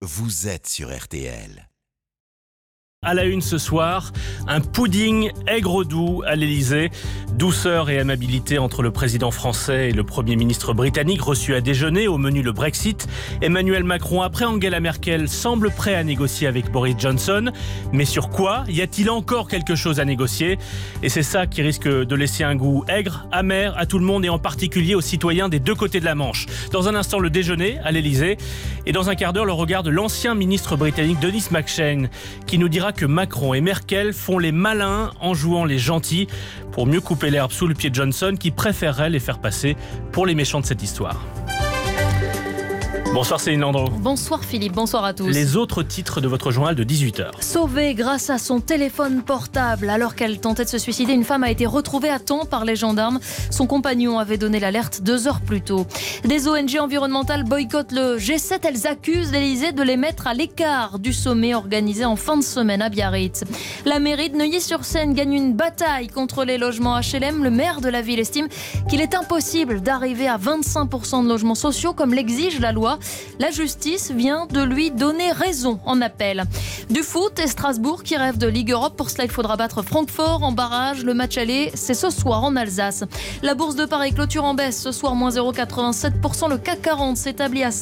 vous êtes sur RTL. À la une ce soir, un pudding aigre-doux à l'Elysée. Douceur et amabilité entre le président français et le Premier ministre britannique reçu à déjeuner. Au menu le Brexit. Emmanuel Macron, après Angela Merkel, semble prêt à négocier avec Boris Johnson. Mais sur quoi ? Y a-t-il encore quelque chose à négocier ? Et c'est ça qui risque de laisser un goût aigre, amer à tout le monde et en particulier aux citoyens des deux côtés de la Manche. Dans un instant, le déjeuner à l'Elysée. Et dans un quart d'heure, le regard de l'ancien ministre britannique Denis McShane qui nous dira que Macron et Merkel font les malins en jouant les gentils pour mieux couper l'herbe sous le pied de Johnson qui préférerait les faire passer pour les méchants de cette histoire. Bonsoir Céline Landreau. Bonsoir Philippe, bonsoir à tous. Les autres titres de votre journal de 18h. Sauvée grâce à son téléphone portable. Alors qu'elle tentait de se suicider, une femme a été retrouvée à temps par les gendarmes. Son compagnon avait donné l'alerte 2 heures plus tôt. Des ONG environnementales boycottent le G7. Elles accusent l'Elysée de les mettre à l'écart du sommet organisé en fin de semaine à Biarritz. La mairie de Neuilly-sur-Seine gagne une bataille contre les logements HLM. Le maire de la ville estime qu'il est impossible d'arriver à 25% de logements sociaux comme l'exige la loi. La justice vient de lui donner raison en appel. Du foot et Strasbourg qui rêve de Ligue Europe. Pour cela, il faudra battre Francfort en barrage. Le match aller, c'est ce soir en Alsace. La bourse de Paris clôture en baisse. Ce soir, moins 0,87%. Le CAC 40 s'établit à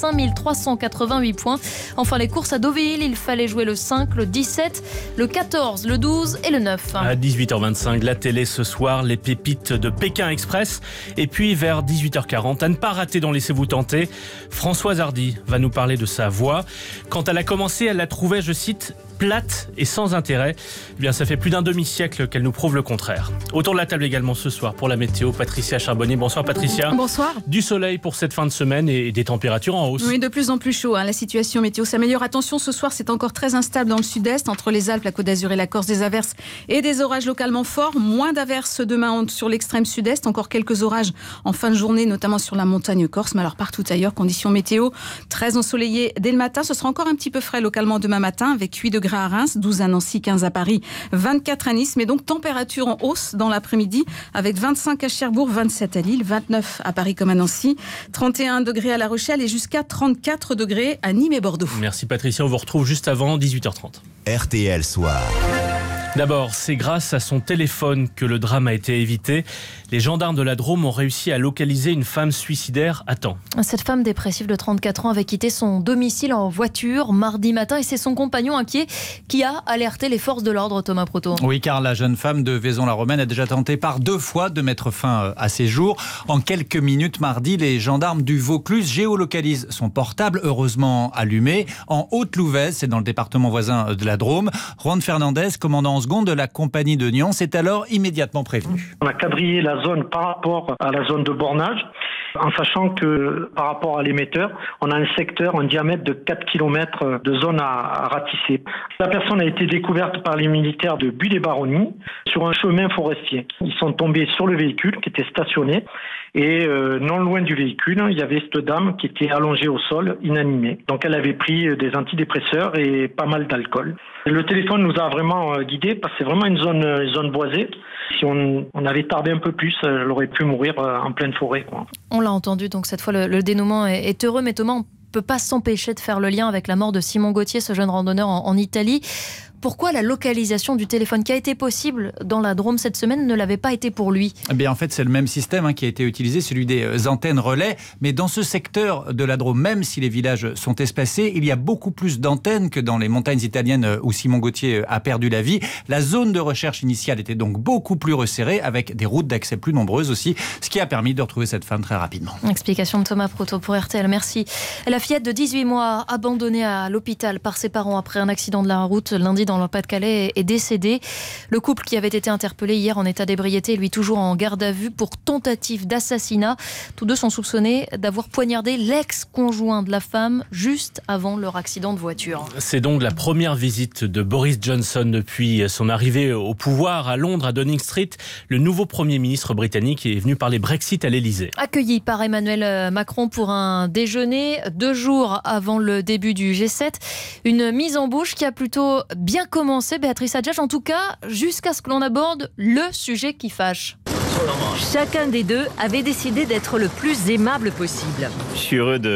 5388 points. Enfin, les courses à Deauville, il fallait jouer le 5, le 17, le 14, le 12 et le 9. À 18h25, la télé ce soir, les pépites de Pékin Express. Et puis vers 18h40, à ne pas rater dans Laissez-vous tenter, Françoise Hardy va nous parler de sa voix. Quand elle a commencé, elle la trouvait, je cite, plate et sans intérêt. Eh bien, ça fait plus d'un demi-siècle qu'elle nous prouve le contraire. Autour de la table également ce soir pour la météo, Patricia Charbonnier. Bonsoir Patricia. Bonsoir. Du soleil pour cette fin de semaine et des températures en hausse. Oui, de plus en plus chaud. La situation météo s'améliore. Attention, ce soir, c'est encore très instable dans le sud-est, entre les Alpes, la Côte d'Azur et la Corse, des averses et des orages localement forts. Moins d'averses demain sur l'extrême sud-est. Encore quelques orages en fin de journée, notamment sur la montagne corse. Mais alors partout ailleurs, conditions météo très ensoleillées dès le matin. Ce sera encore un petit peu frais localement demain matin, avec 8 degrés à Reims, 12 à Nancy, 15 à Paris, 24 à Nice. Mais donc température en hausse dans l'après-midi, avec 25 à Cherbourg, 27 à Lille, 29 à Paris comme à Nancy, 31 degrés à La Rochelle et jusqu'à 34 degrés à Nîmes et Bordeaux. Merci Patricia, on vous retrouve juste avant 18h30. RTL Soir. D'abord, c'est grâce à son téléphone que le drame a été évité. Les gendarmes de la Drôme ont réussi à localiser une femme suicidaire à temps. Cette femme dépressive de 34 ans avait quitté son domicile en voiture mardi matin et c'est son compagnon inquiet qui a alerté les forces de l'ordre, Thomas Proto. Oui, car la jeune femme de Vaison-la-Romaine a déjà tenté par 2 fois de mettre fin à ses jours. En quelques minutes mardi, les gendarmes du Vaucluse géolocalisent son portable, heureusement allumé, en Haute-Louvaise, c'est dans le département voisin de la Drôme. Juan Fernandez, commandant en seconde de la compagnie de Nyons, est alors immédiatement prévenu. On a quadrillé la zone par rapport à la zone de bornage, en sachant que par rapport à l'émetteur, on a un secteur, un diamètre de 4 km de zone à ratisser. La personne a été découverte par les militaires de Buis-les-Baronnies sur un chemin forestier. Ils sont tombés sur le véhicule qui était stationné et non loin du véhicule, il y avait cette dame qui était allongée au sol, inanimée. Donc elle avait pris des antidépresseurs et pas mal d'alcool. Le téléphone nous a vraiment guidés parce que c'est vraiment une zone boisée. Si on avait tardé un peu plus, elle aurait pu mourir en pleine forêt, quoi. On l'a entendu, donc cette fois le dénouement est heureux, mais Thomas, on ne peut pas s'empêcher de faire le lien avec la mort de Simon Gauthier, ce jeune randonneur en Italie. Pourquoi la localisation du téléphone qui a été possible dans la Drôme cette semaine ne l'avait pas été pour lui ? Eh bien, en fait, c'est le même système qui a été utilisé, celui des antennes relais. Mais dans ce secteur de la Drôme, même si les villages sont espacés, il y a beaucoup plus d'antennes que dans les montagnes italiennes où Simon Gauthier a perdu la vie. La zone de recherche initiale était donc beaucoup plus resserrée, avec des routes d'accès plus nombreuses aussi, ce qui a permis de retrouver cette femme très rapidement. Explication de Thomas Proto pour RTL, merci. La fillette de 18 mois, abandonnée à l'hôpital par ses parents après un accident de la route lundi dans le Pas-de-Calais, est décédé. Le couple qui avait été interpellé hier en état d'ébriété, lui toujours en garde à vue pour tentative d'assassinat. Tous deux sont soupçonnés d'avoir poignardé l'ex-conjoint de la femme juste avant leur accident de voiture. C'est donc la première visite de Boris Johnson depuis son arrivée au pouvoir à Londres, à Downing Street. Le nouveau Premier ministre britannique est venu parler Brexit à l'Elysée. Accueilli par Emmanuel Macron pour un déjeuner 2 jours avant le début du G7. Une mise en bouche qui a plutôt bien commencé, Béatrice Adjadj, en tout cas jusqu'à ce que l'on aborde le sujet qui fâche. Chacun des deux avait décidé d'être le plus aimable possible. Je suis heureux de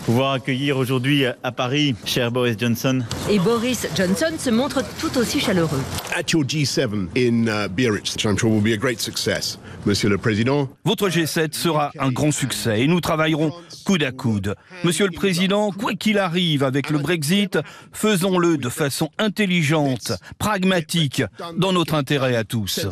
pouvoir accueillir aujourd'hui à Paris, cher Boris Johnson. Et Boris Johnson se montre tout aussi chaleureux. At your G7 in Biarritz, which I'm sure will be a great success, Monsieur le Président. Votre G7 sera un grand succès et nous travaillerons coude à coude. Monsieur le Président, quoi qu'il arrive avec le Brexit, faisons-le de façon intelligente, pragmatique, dans notre intérêt à tous.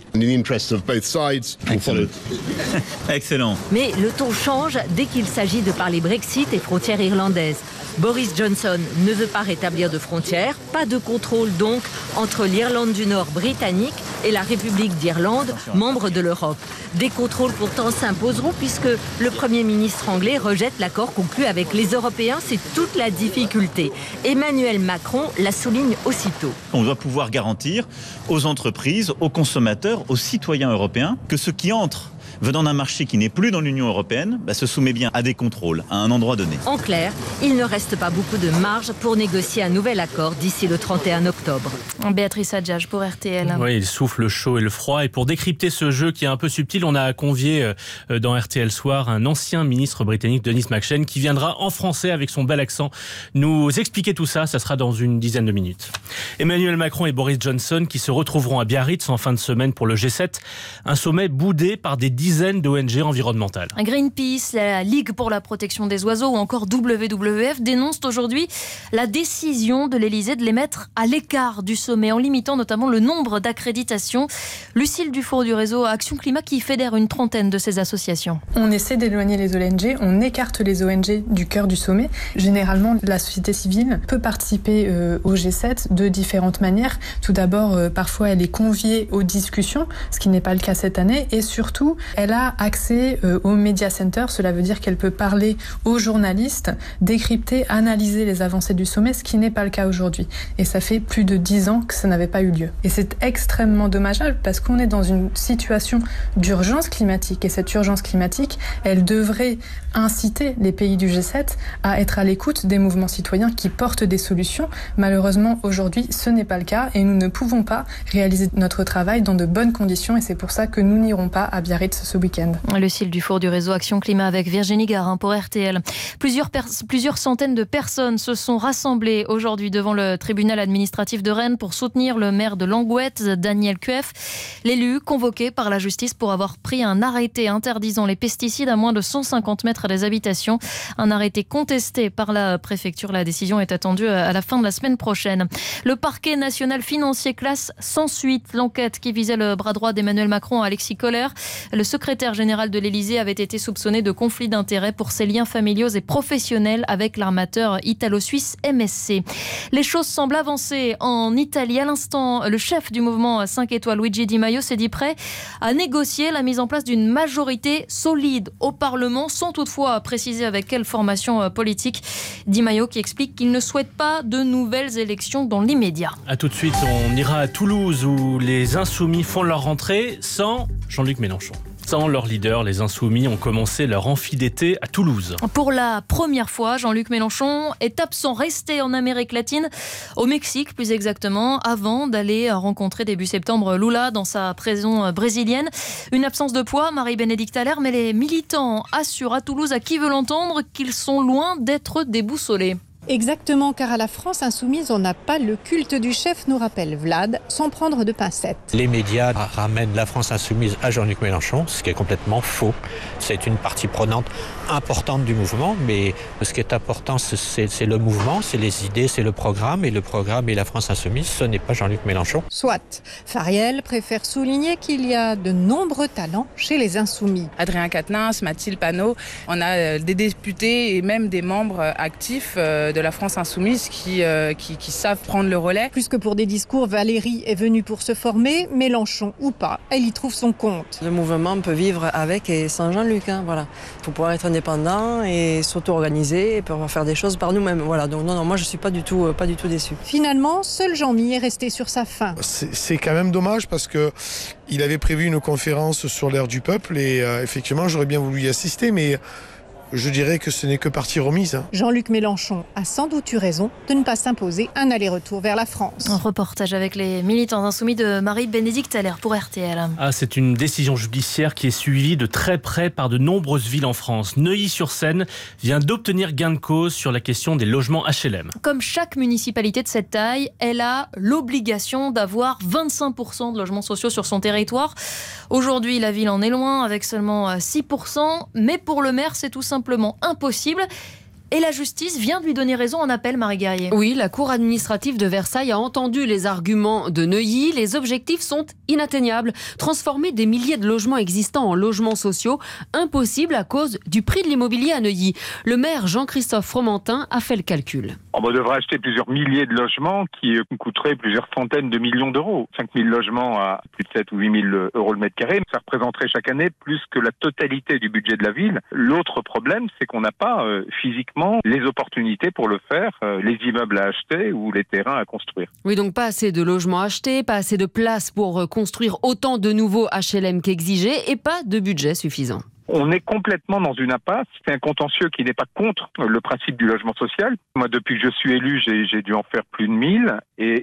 Excellent. Mais le ton change dès qu'il s'agit de parler Brexit et frontières irlandaises. Boris Johnson ne veut pas rétablir de frontières, pas de contrôle donc entre l'Irlande du Nord britannique et la République d'Irlande, membre de l'Europe. Des contrôles pourtant s'imposeront puisque le Premier ministre anglais rejette l'accord conclu avec les Européens. C'est toute la difficulté. Emmanuel Macron la souligne aussitôt. On doit pouvoir garantir aux entreprises, aux consommateurs, aux citoyens européens que ceux qui entrent venant d'un marché qui n'est plus dans l'Union européenne, se soumet bien à des contrôles, à un endroit donné. En clair, il ne reste pas beaucoup de marge pour négocier un nouvel accord d'ici le 31 octobre. Béatrice Adjage pour RTL. Oui, il souffle le chaud et le froid. Et pour décrypter ce jeu qui est un peu subtil, on a convié dans RTL Soir un ancien ministre britannique, Denis McShane, qui viendra en français avec son bel accent nous expliquer tout ça. Ça sera dans une dizaine de minutes. Emmanuel Macron et Boris Johnson qui se retrouveront à Biarritz en fin de semaine pour le G7. Un sommet boudé par des dizaines d'ONG environnementales. Greenpeace, la Ligue pour la protection des oiseaux ou encore WWF dénoncent aujourd'hui la décision de l'Elysée de les mettre à l'écart du sommet en limitant notamment le nombre d'accréditations. Lucille Dufour du réseau Action Climat qui fédère une trentaine de ces associations. On essaie d'éloigner les ONG, on écarte les ONG du cœur du sommet. Généralement, la société civile peut participer au G7 de différentes manières. Tout d'abord, parfois elle est conviée aux discussions, ce qui n'est pas le cas cette année, et surtout elle a accès au Media Center, cela veut dire qu'elle peut parler aux journalistes, décrypter, analyser les avancées du sommet, ce qui n'est pas le cas aujourd'hui. Et ça fait plus de 10 ans que ça n'avait pas eu lieu. Et c'est extrêmement dommageable parce qu'on est dans une situation d'urgence climatique. Et cette urgence climatique, elle devrait inciter les pays du G7 à être à l'écoute des mouvements citoyens qui portent des solutions. Malheureusement, aujourd'hui, ce n'est pas le cas et nous ne pouvons pas réaliser notre travail dans de bonnes conditions. Et c'est pour ça que nous n'irons pas à Biarritz ce week-end. Lucille Dufour du réseau Action Climat avec Virginie Garin pour RTL. Plusieurs centaines de personnes se sont rassemblées aujourd'hui devant le tribunal administratif de Rennes pour soutenir le maire de Langouette, Daniel Cueff. L'élu convoqué par la justice pour avoir pris un arrêté interdisant les pesticides à moins de 150 mètres des habitations. Un arrêté contesté par la préfecture. La décision est attendue à la fin de la semaine prochaine. Le parquet national financier classe sans suite l'enquête qui visait le bras droit d'Emmanuel Macron, Alexis Kohler. Le secrétaire général de l'Élysée avait été soupçonné de conflit d'intérêts pour ses liens familiaux et professionnels avec l'armateur italo-suisse MSC. Les choses semblent avancer en Italie. À l'instant, le chef du mouvement 5 étoiles, Luigi Di Maio, s'est dit prêt à négocier la mise en place d'une majorité solide au Parlement, sans toutefois préciser avec quelle formation politique. Di Maio qui explique qu'il ne souhaite pas de nouvelles élections dans l'immédiat. A tout de suite, on ira à Toulouse où les Insoumis font leur rentrée sans Jean-Luc Mélenchon. Sans leur leader, les Insoumis ont commencé leur amphi d'été à Toulouse. Pour la première fois, Jean-Luc Mélenchon est absent, resté en Amérique latine, au Mexique plus exactement, avant d'aller rencontrer début septembre Lula dans sa prison brésilienne. Une absence de poids, Marie-Bénédicte Allaire, mais les militants assurent à Toulouse, à qui veut l'entendre, qu'ils sont loin d'être déboussolés. Exactement, car à la France insoumise, on n'a pas le culte du chef, nous rappelle Vlad, sans prendre de pincettes. Les médias ramènent la France insoumise à Jean-Luc Mélenchon, ce qui est complètement faux. C'est une partie prenante importante du mouvement, mais ce qui est important, c'est le mouvement, c'est les idées, c'est le programme, et le programme et la France insoumise, ce n'est pas Jean-Luc Mélenchon. Soit. Fariel préfère souligner qu'il y a de nombreux talents chez les insoumis. Adrien Quatennens, Mathilde Panot, on a des députés et même des membres actifs de la France insoumise qui savent prendre le relais. Plus que pour des discours, Valérie est venue pour se former, Mélenchon ou pas, elle y trouve son compte. Le mouvement peut vivre avec et sans Jean-Luc, voilà. Il faut pouvoir être indépendant et s'auto-organiser et pouvoir faire des choses par nous-mêmes. Voilà. Donc non, moi je suis pas du tout déçu. Finalement, seul Jean-Mi est resté sur sa faim. C'est quand même dommage parce que il avait prévu une conférence sur l'air du peuple et effectivement j'aurais bien voulu y assister, mais je dirais que ce n'est que partie remise. Jean-Luc Mélenchon a sans doute eu raison de ne pas s'imposer un aller-retour vers la France. Un reportage avec les militants insoumis de Marie-Bénédicte Allaire pour RTL. C'est une décision judiciaire qui est suivie de très près par de nombreuses villes en France. Neuilly-sur-Seine vient d'obtenir gain de cause sur la question des logements HLM. Comme chaque municipalité de cette taille, elle a l'obligation d'avoir 25% de logements sociaux sur son territoire. Aujourd'hui, la ville en est loin avec seulement 6%, mais pour le maire, c'est tout simplement impossible. Et la justice vient de lui donner raison en appel, Marie Guerrier. Oui, la cour administrative de Versailles a entendu les arguments de Neuilly. Les objectifs sont inatteignables. Transformer des milliers de logements existants en logements sociaux, impossible à cause du prix de l'immobilier à Neuilly. Le maire Jean-Christophe Fromentin a fait le calcul. On devrait acheter plusieurs milliers de logements qui coûteraient plusieurs centaines de millions d'euros. 5 000 logements à plus de 7 ou 8 000 euros le mètre carré, ça représenterait chaque année plus que la totalité du budget de la ville. L'autre problème, c'est qu'on n'a pas physiquement les opportunités pour le faire, les immeubles à acheter ou les terrains à construire. Oui, donc pas assez de logements achetés, pas assez de place pour construire autant de nouveaux HLM qu'exigé et pas de budget suffisant. On est complètement dans une impasse. C'est un contentieux qui n'est pas contre le principe du logement social. Moi, depuis que je suis élu, j'ai dû en faire plus de 1000. Et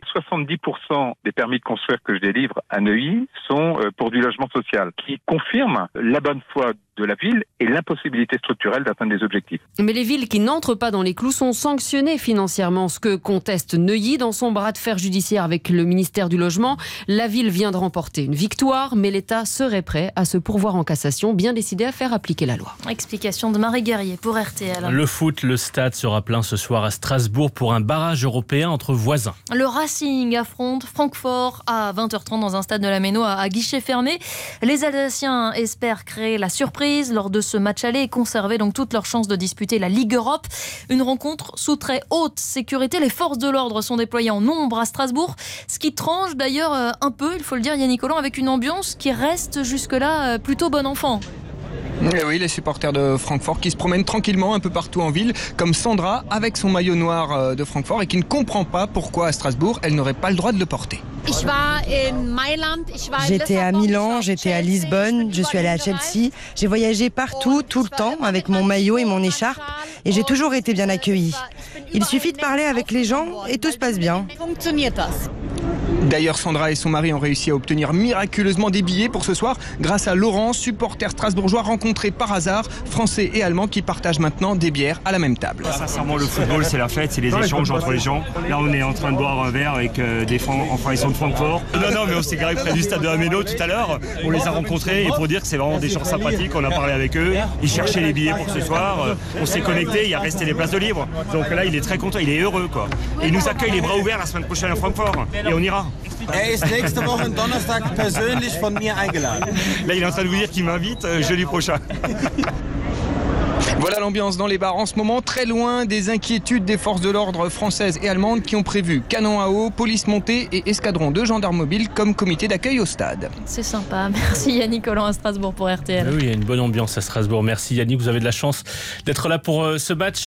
70% des permis de construire que je délivre à Neuilly sont pour du logement social, qui confirme la bonne foi de la ville et l'impossibilité structurelle d'atteindre des objectifs. Mais les villes qui n'entrent pas dans les clous sont sanctionnées financièrement, ce que conteste Neuilly dans son bras de fer judiciaire avec le ministère du Logement. La ville vient de remporter une victoire, mais l'État serait prêt à se pourvoir en cassation, bien décidé à faire appliquer la loi. Explication de Marie Guerrier pour RTL. Le foot, le stade sera plein ce soir à Strasbourg pour un barrage européen entre voisins. Le Racing affronte Francfort à 20h30 dans un stade de la Méno à guichet fermé. Les Alsaciens espèrent créer la surprise lors de ce match aller et conserver donc toutes leurs chances de disputer la Ligue Europe. Une rencontre sous très haute sécurité. Les forces de l'ordre sont déployées en nombre à Strasbourg, ce qui tranche d'ailleurs un peu, il faut le dire, Yannick Collant, avec une ambiance qui reste jusque-là plutôt bon enfant. Et oui, les supporters de Francfort qui se promènent tranquillement un peu partout en ville, comme Sandra avec son maillot noir de Francfort et qui ne comprend pas pourquoi à Strasbourg elle n'aurait pas le droit de le porter. J'étais à Milan, j'étais à Lisbonne, je suis allée à Chelsea. J'ai voyagé partout, tout le temps, avec mon maillot et mon écharpe, et j'ai toujours été bien accueillie. Il suffit de parler avec les gens et tout se passe bien. D'ailleurs, Sandra et son mari ont réussi à obtenir miraculeusement des billets pour ce soir grâce à Laurent, supporter strasbourgeois rencontré par hasard, français et allemand qui partagent maintenant des bières à la même table. Sincèrement, le football, c'est la fête, c'est les échanges entre les gens. Là, on est en train de boire un verre avec des ils sont de Francfort. Non, mais on s'est garé près du stade de la Méno tout à l'heure. On les a rencontrés et pour dire que c'est vraiment des gens sympathiques, on a parlé avec eux. Ils cherchaient les billets pour ce soir. On s'est connectés, il a resté des places de libre. Donc là, il est très content, il est heureux, quoi. Et il nous accueille les bras ouverts la semaine prochaine à Francfort. Et on ira. Ist nächste Woche Donnerstag persönlich von mir eingeladen. Là, il est en train de vous dire qu'il m'invite jeudi prochain. Voilà l'ambiance dans les bars en ce moment, très loin des inquiétudes des forces de l'ordre françaises et allemandes qui ont prévu canon à eau, police montée et escadron de gendarmes mobiles comme comité d'accueil au stade. C'est sympa. Merci Yannick Collant à Strasbourg pour RTL. Oui, il y a une bonne ambiance à Strasbourg. Merci Yannick, vous avez de la chance d'être là pour ce match.